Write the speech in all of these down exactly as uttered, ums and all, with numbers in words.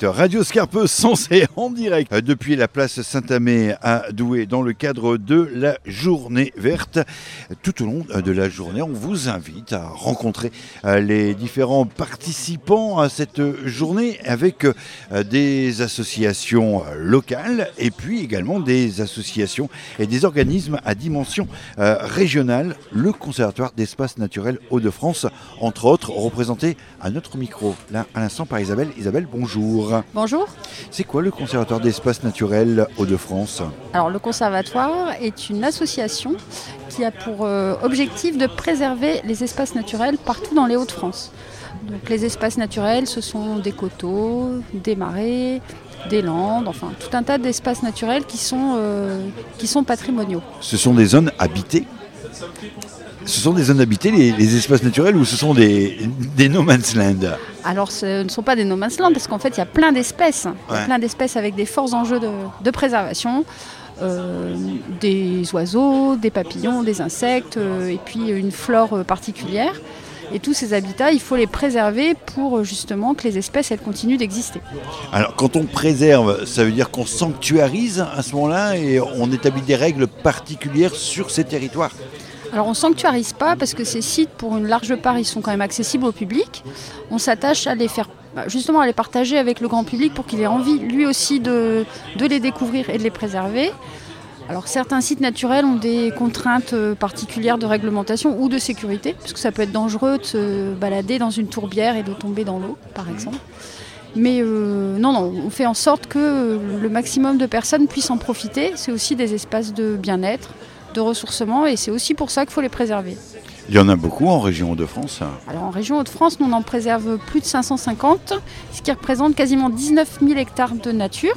direct. Radio Scarpe Sensé en direct depuis la place Saint-Amé à Douai dans le cadre de la journée verte. Tout au long de la journée, on vous invite à rencontrer les différents participants à cette journée avec des associations locales et puis également des associations et des organismes à dimension régionale. Le Conservatoire d'espaces naturels Hauts-de-France, entre autres, représenté à notre micro, là à l'instant par Isabelle. Isabelle, bonjour. Bonjour. C'est quoi le Conservatoire d'espaces naturels Hauts-de-France ? Alors le Conservatoire est une association qui a pour euh, objectif de préserver les espaces naturels partout dans les Hauts-de-France. Donc les espaces naturels, ce sont des coteaux, des marais, des landes, enfin tout un tas d'espaces naturels qui sont, euh, qui sont patrimoniaux. Ce sont des zones habitées ? Ce sont des zones habitées, les, les espaces naturels, ou ce sont des, des no man's land ? Alors ce ne sont pas des no man's land parce qu'en fait il y a plein d'espèces, ouais. il y a plein d'espèces avec des forts enjeux de, de préservation, euh, des oiseaux, des papillons, des insectes euh, et puis une flore particulière. Et tous ces habitats, il faut les préserver pour justement que les espèces elles continuent d'exister. Alors quand on préserve, ça veut dire qu'on sanctuarise à ce moment-là et on établit des règles particulières sur ces territoires ? Alors on ne sanctuarise pas parce que ces sites, pour une large part, ils sont quand même accessibles au public. On s'attache à les faire, justement à les partager avec le grand public pour qu'il ait envie lui aussi de, de les découvrir et de les préserver. Alors certains sites naturels ont des contraintes particulières de réglementation ou de sécurité, parce que ça peut être dangereux de se balader dans une tourbière et de tomber dans l'eau, par exemple. Mais euh, non, non, on fait en sorte que le maximum de personnes puissent en profiter. C'est aussi des espaces de bien-être, de ressourcement, et c'est aussi pour ça qu'il faut les préserver. Il y en a beaucoup en région Hauts-de-France ? Alors en région Hauts-de-France, nous on en préserve plus de cinq cent cinquante, ce qui représente quasiment dix-neuf mille hectares de nature.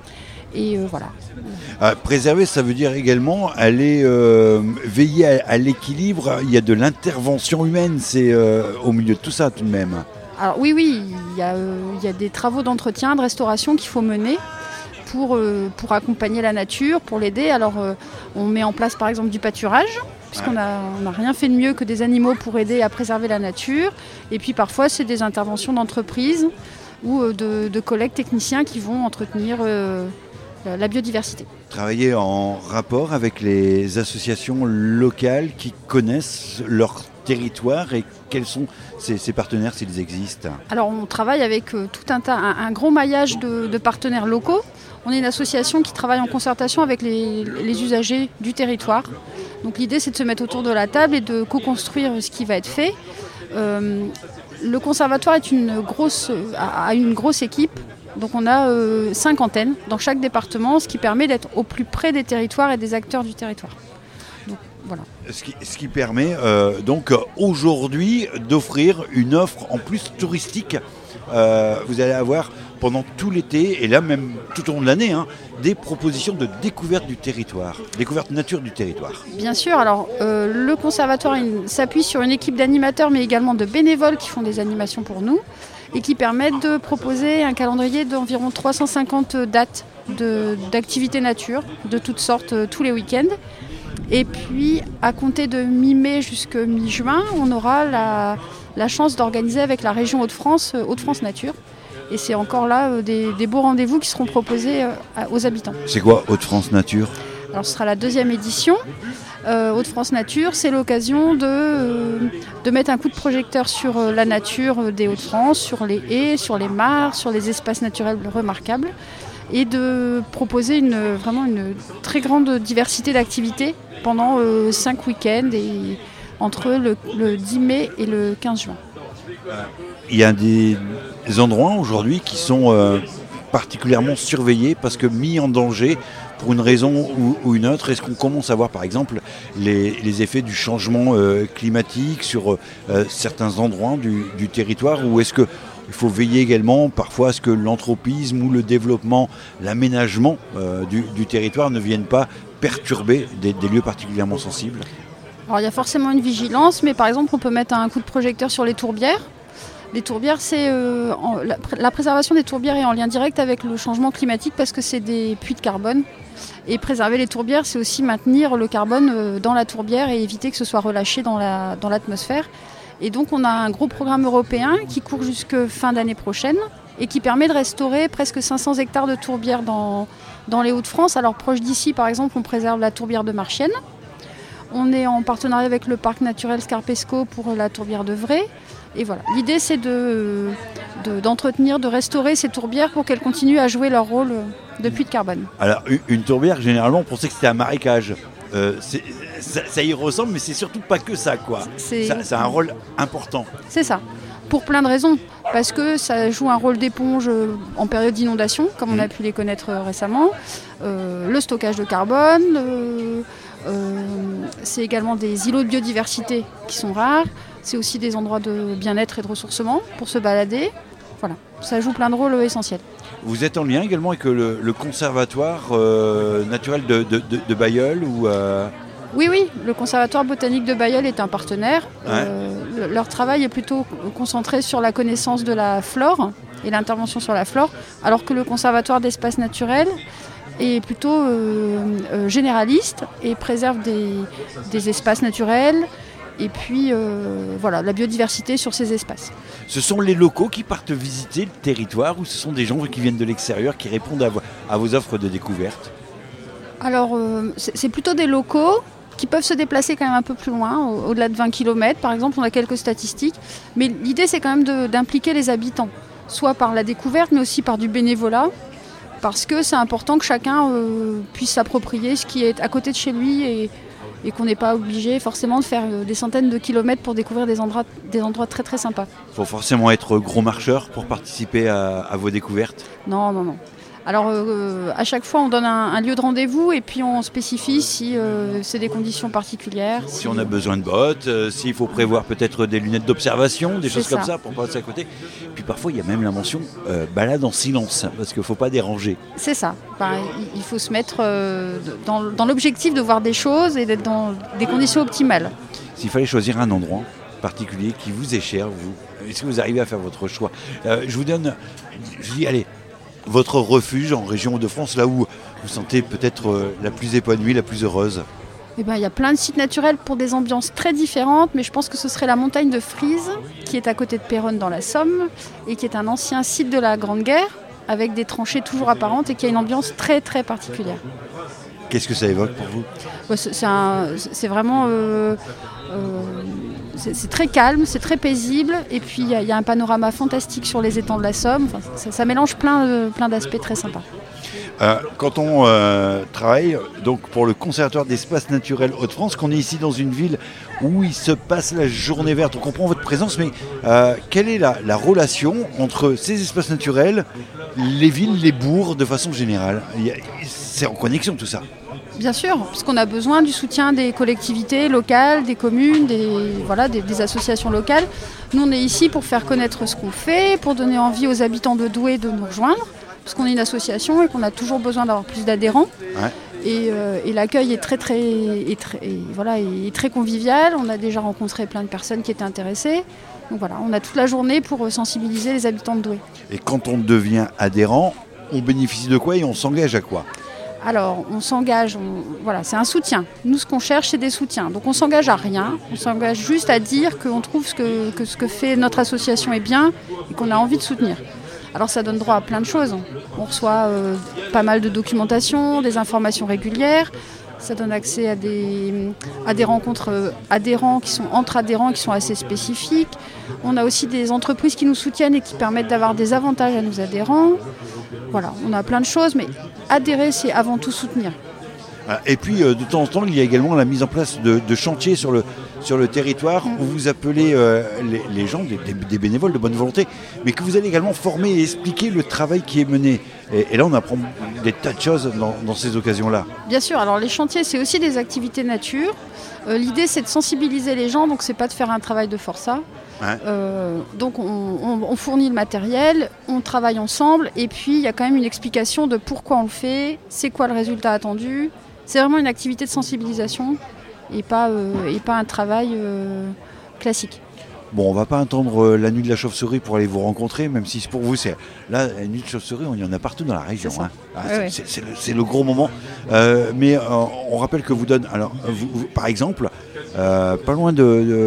Et euh, voilà. Ah, préserver, ça veut dire également aller euh, veiller à, à l'équilibre. Il y a de l'intervention humaine, c'est euh, au milieu de tout ça tout de même. Alors oui, oui, il y a, euh, il y a des travaux d'entretien, de restauration qu'il faut mener pour, euh, pour accompagner la nature, pour l'aider. Alors euh, on met en place par exemple du pâturage, puisqu'on n'a on a rien fait de mieux que des animaux pour aider à préserver la nature. Et puis parfois c'est des interventions d'entreprises ou euh, de, de collègues techniciens qui vont entretenir euh, la biodiversité. Travailler en rapport avec les associations locales qui connaissent leur territoire et quels sont ces, ces partenaires s'ils existent ? Alors on travaille avec euh, tout un tas, un, un gros maillage de, de partenaires locaux. On est une association qui travaille en concertation avec les, les usagers du territoire. Donc l'idée c'est de se mettre autour de la table et de co-construire ce qui va être fait. Euh, le conservatoire est une grosse, a une grosse équipe. Donc on a euh, cinq antennes dans chaque département, ce qui permet d'être au plus près des territoires et des acteurs du territoire. Donc, voilà. Ce qui, ce qui permet euh, donc aujourd'hui d'offrir une offre en plus touristique. Euh, vous allez avoir pendant tout l'été et là même tout au long de l'année hein, des propositions de découverte du territoire, découverte nature du territoire. Bien sûr, alors euh, le conservatoire il, s'appuie sur une équipe d'animateurs mais également de bénévoles qui font des animations pour nous et qui permettent de proposer un calendrier d'environ trois cent cinquante dates de, d'activités nature de toutes sortes euh, tous les week-ends. Et puis à compter de mi-mai jusqu'à mi-juin, on aura la, la chance d'organiser avec la région Hauts-de-France, euh, Hauts-de-France Nature. Et c'est encore là euh, des, des beaux rendez-vous qui seront proposés euh, aux habitants. C'est quoi Hauts-de-France Nature ? Alors ce sera la deuxième édition. Euh, Hauts-de-France Nature, c'est l'occasion de, euh, de mettre un coup de projecteur sur euh, la nature des Hauts-de-France, sur les haies, sur les mares, sur les espaces naturels remarquables et de proposer une, vraiment une très grande diversité d'activités pendant euh, cinq week-ends et entre le, le dix mai et le quinze juin. Il y a des endroits aujourd'hui qui sont euh, particulièrement surveillés parce que mis en danger pour une raison ou, ou une autre. Est-ce qu'on commence à voir par exemple les, les effets du changement euh, climatique sur euh, certains endroits du, du territoire, ou est-ce qu'il faut veiller également parfois à ce que l'anthropisme ou le développement, l'aménagement euh, du, du territoire ne viennent pas perturber des, des lieux particulièrement sensibles ? Alors il y a forcément une vigilance, mais par exemple on peut mettre un coup de projecteur sur les tourbières. Les tourbières, c'est euh, en, la, la préservation des tourbières est en lien direct avec le changement climatique parce que c'est des puits de carbone. Et préserver les tourbières, c'est aussi maintenir le carbone euh, dans la tourbière et éviter que ce soit relâché dans, la, dans l'atmosphère. Et donc on a un gros programme européen qui court jusqu'à fin d'année prochaine et qui permet de restaurer presque cinq cents hectares de tourbières dans, dans les Hauts-de-France. Alors proche d'ici, par exemple, on préserve la tourbière de Marchienne. On est en partenariat avec le parc naturel Scarpesco pour la tourbière de Vray. Et voilà, l'idée c'est de, de, d'entretenir, de restaurer ces tourbières pour qu'elles continuent à jouer leur rôle de puits de carbone. Alors une, une tourbière, généralement, on pensait que c'était un marécage. Euh, c'est, ça, ça y ressemble, mais c'est surtout pas que ça, quoi. C'est, ça, c'est un rôle important. C'est ça, pour plein de raisons. Parce que ça joue un rôle d'éponge en période d'inondation, comme on a pu les connaître récemment. Euh, le stockage de carbone, euh, euh, c'est également des îlots de biodiversité qui sont rares. C'est aussi des endroits de bien-être et de ressourcement pour se balader. Voilà, ça joue plein de rôles essentiels. Vous êtes en lien également avec le, le conservatoire euh, naturel de, de, de, de Bailleul ou euh... Oui, oui, le conservatoire botanique de Bailleul est un partenaire. Ouais. Euh, leur travail est plutôt concentré sur la connaissance de la flore et l'intervention sur la flore, alors que le conservatoire d'espaces naturels est plutôt euh, euh, généraliste et préserve des, des espaces naturels et puis euh, voilà, la biodiversité sur ces espaces. Ce sont les locaux qui partent visiter le territoire ou ce sont des gens qui viennent de l'extérieur qui répondent à, vo- à vos offres de découverte ? Alors, euh, c'est, c'est plutôt des locaux qui peuvent se déplacer quand même un peu plus loin, au- au-delà de vingt kilomètres par exemple, on a quelques statistiques. Mais l'idée c'est quand même de, d'impliquer les habitants, soit par la découverte mais aussi par du bénévolat, parce que c'est important que chacun euh, puisse s'approprier ce qui est à côté de chez lui et, et qu'on n'est pas obligé forcément de faire euh, des centaines de kilomètres pour découvrir des endroits, des endroits très très sympas. Il faut forcément être gros marcheur pour participer à, à vos découvertes ? Non, non, non. Alors euh, à chaque fois on donne un, un lieu de rendez-vous et puis on spécifie si euh, c'est des conditions particulières. Si, si on a besoin de bottes, euh, s'il faut prévoir peut-être des lunettes d'observation, des C'est choses ça. comme ça pour passer à côté. Puis parfois il y a même la mention euh, balade en silence parce qu'il ne faut pas déranger. C'est ça. Pareil, il faut se mettre euh, dans, dans l'objectif de voir des choses et d'être dans des conditions optimales. S'il fallait choisir un endroit particulier qui vous est cher, vous, est-ce que vous arrivez à faire votre choix ? euh, Je vous donne, je dis allez, votre refuge en région Hauts-de-France, là où vous sentez peut-être euh, la plus épanouie, la plus heureuse. Eh ben, il y a plein de sites naturels pour des ambiances très différentes, mais je pense que ce serait la montagne de Frise, qui est à côté de Péronne dans la Somme, et qui est un ancien site de la Grande Guerre, avec des tranchées toujours apparentes et qui a une ambiance très très particulière. Qu'est-ce que ça évoque pour vous ? Bah, c'est, c'est, un, c'est vraiment... Euh, euh, c'est, c'est très calme, c'est très paisible, et puis il y, y a un panorama fantastique sur les étangs de la Somme. Enfin, ça, ça mélange plein, de, plein d'aspects très sympas. Euh, quand on euh, travaille donc pour le Conservatoire d'espaces naturels Hauts-de-France, qu'on est ici dans une ville où il se passe la journée verte, on comprend votre présence, mais euh, quelle est la, la relation entre ces espaces naturels, les villes, les bourgs de façon générale ? Il y a, c'est en connexion tout ça. Bien sûr, parce qu'on a besoin du soutien des collectivités locales, des communes, des, voilà, des, des associations locales. Nous, on est ici pour faire connaître ce qu'on fait, pour donner envie aux habitants de Douai de nous rejoindre, parce qu'on est une association et qu'on a toujours besoin d'avoir plus d'adhérents. Ouais. Et, euh, et l'accueil est très, très, est très, et voilà, est très convivial. On a déjà rencontré plein de personnes qui étaient intéressées. Donc voilà, on a toute la journée pour sensibiliser les habitants de Douai. Et quand on devient adhérent, on bénéficie de quoi et on s'engage à quoi ? Alors, on s'engage, on, voilà, c'est un soutien. Nous, ce qu'on cherche, c'est des soutiens. Donc, on s'engage à rien. On s'engage juste à dire qu'on trouve ce que, que ce que fait notre association est bien et qu'on a envie de soutenir. Alors, ça donne droit à plein de choses. On reçoit euh, pas mal de documentation, des informations régulières. Ça donne accès à des, à des rencontres euh, adhérents qui sont entre adhérents qui sont assez spécifiques. On a aussi des entreprises qui nous soutiennent et qui permettent d'avoir des avantages à nos adhérents. Voilà, on a plein de choses, mais adhérer, c'est avant tout soutenir. Et puis, euh, de temps en temps, il y a également la mise en place de, de chantiers sur le, sur le territoire où vous appelez euh, les, les gens, des, des bénévoles de bonne volonté, mais que vous allez également former et expliquer le travail qui est mené. Et, et là, on apprend des tas de choses dans, dans ces occasions-là. Bien sûr, alors les chantiers, c'est aussi des activités nature. Euh, l'idée, c'est de sensibiliser les gens, donc c'est pas de faire un travail de forçat. Ouais. Euh, donc on, on, on fournit le matériel, on travaille ensemble, et puis il y a quand même une explication de pourquoi on le fait, c'est quoi le résultat attendu. C'est vraiment une activité de sensibilisation et pas, euh, et pas un travail euh, classique. Bon, on va pas attendre euh, la nuit de la chauve-souris pour aller vous rencontrer, même si pour vous, c'est là, la nuit de chauve-souris, il y en a partout dans la région. C'est, hein. Ah, ouais, c'est, ouais. c'est, c'est, le, c'est le gros moment. Euh, mais euh, on rappelle que vous donne, alors, vous, vous, par exemple, euh, pas loin de, de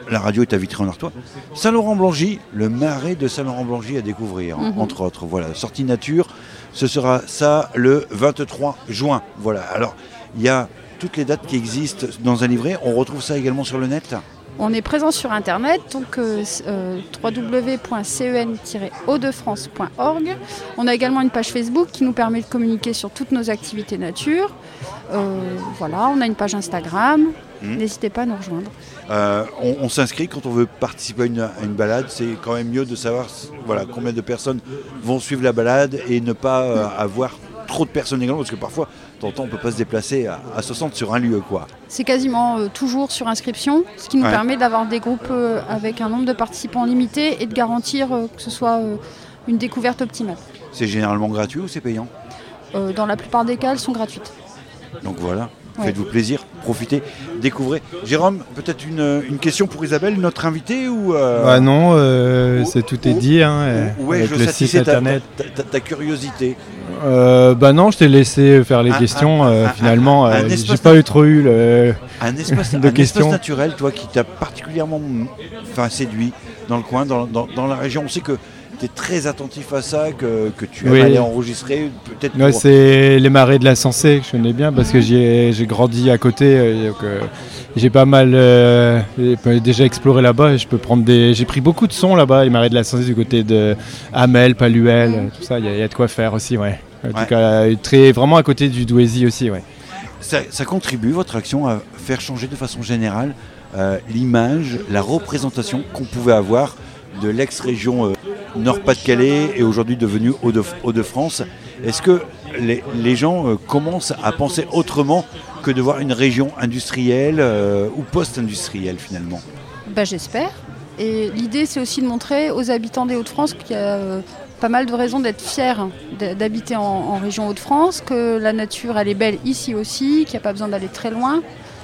la radio est à Vitry-en-Artois. Saint-Laurent-Blangy, le marais de Saint-Laurent-Blangy à découvrir, mm-hmm. entre autres. Voilà, sortie nature, ce sera ça le vingt-trois juin. Voilà, alors il y a toutes les dates qui existent dans un livret. On retrouve ça également sur le net. On est présent sur Internet, donc euh, euh, w w w point cen tiret hauts de france point org. On a également une page Facebook qui nous permet de communiquer sur toutes nos activités nature. Euh, voilà, on a une page Instagram. Mmh. N'hésitez pas à nous rejoindre. Euh, on, on s'inscrit quand on veut participer à une, à une balade. C'est quand même mieux de savoir voilà, combien de personnes vont suivre la balade et ne pas euh, avoir trop de personnes également, parce que parfois, de temps en temps, on ne peut pas se déplacer à, à soixante sur un lieu, quoi. C'est quasiment euh, toujours sur inscription, ce qui nous ouais. permet d'avoir des groupes euh, avec un nombre de participants limité et de garantir euh, que ce soit euh, une découverte optimale. C'est généralement gratuit ou c'est payant ? euh, Dans la plupart des cas, elles sont gratuites. Donc voilà. Faites-vous ouais. plaisir, profitez, découvrez. Jérôme, peut-être une, une question pour Isabelle, notre invitée ou euh... Bah non, euh, ou, c'est tout est ou, dit hein, ou, ouais, avec je le site internet. Ta, ta, ta, ta curiosité. Euh, bah non, je t'ai laissé faire les un, questions. Un, euh, un, finalement, un, un, un euh, j'ai pas eu trop eu le, un espace, de un questions. Un espace naturel, naturel, toi, qui t'a particulièrement, enfin, séduit dans le coin, dans, dans, dans la région. On sait que tu es très attentif à ça, que, que tu aimes oui. aller enregistrer peut-être ouais, pour... c'est les marais de la Sensée que je connais bien parce que j'ai, j'ai grandi à côté, euh, donc, euh, j'ai pas mal euh, déjà exploré là-bas et je peux prendre des... j'ai pris beaucoup de sons là-bas, les marais de la Sensée du côté de Hamel, Paluel, mmh. tout ça, il y, y a de quoi faire aussi, ouais. En ouais. tout cas, très, vraiment à côté du Douaisis aussi, ouais. Ça, ça contribue, votre action, à faire changer de façon générale euh, l'image, la représentation qu'on pouvait avoir de l'ex-région euh, Nord-Pas-de-Calais et aujourd'hui devenue Hauts-de-France. Est-ce que les, les gens euh, commencent à penser autrement que de voir une région industrielle euh, ou post-industrielle finalement ? Bah, j'espère. Et l'idée, c'est aussi de montrer aux habitants des Hauts-de-France qu'il y a euh, pas mal de raisons d'être fiers d'habiter en, en région Hauts-de-France, que la nature, elle est belle ici aussi, qu'il n'y a pas besoin d'aller très loin.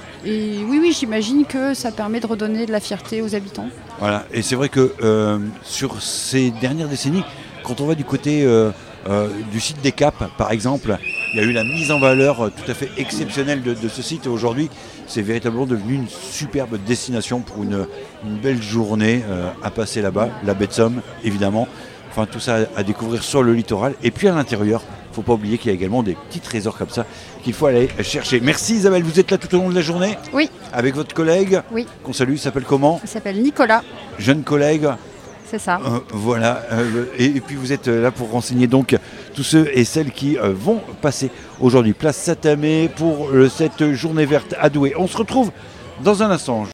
Et oui, oui, j'imagine que ça permet de redonner de la fierté aux habitants. Voilà, et c'est vrai que euh, sur ces dernières décennies, quand on va du côté euh, euh, du site des Caps, par exemple, il y a eu la mise en valeur tout à fait exceptionnelle de, de ce site. Et aujourd'hui, c'est véritablement devenu une superbe destination pour une, une belle journée euh, à passer là-bas. La baie de Somme, évidemment. Enfin, tout ça à découvrir sur le littoral. Et puis à l'intérieur, il ne faut pas oublier qu'il y a également des petits trésors comme ça qu'il faut aller chercher. Merci Isabelle, vous êtes là tout au long de la journée ? Oui. Avec votre collègue ? Oui. Qu'on salue, il s'appelle comment ? Il s'appelle Nicolas. Jeune collègue ? C'est ça. Euh, voilà. Euh, et, et puis vous êtes là pour renseigner donc tous ceux et celles qui euh, vont passer aujourd'hui place Saint-Amé pour euh, cette journée verte à Douai. On se retrouve dans un instant.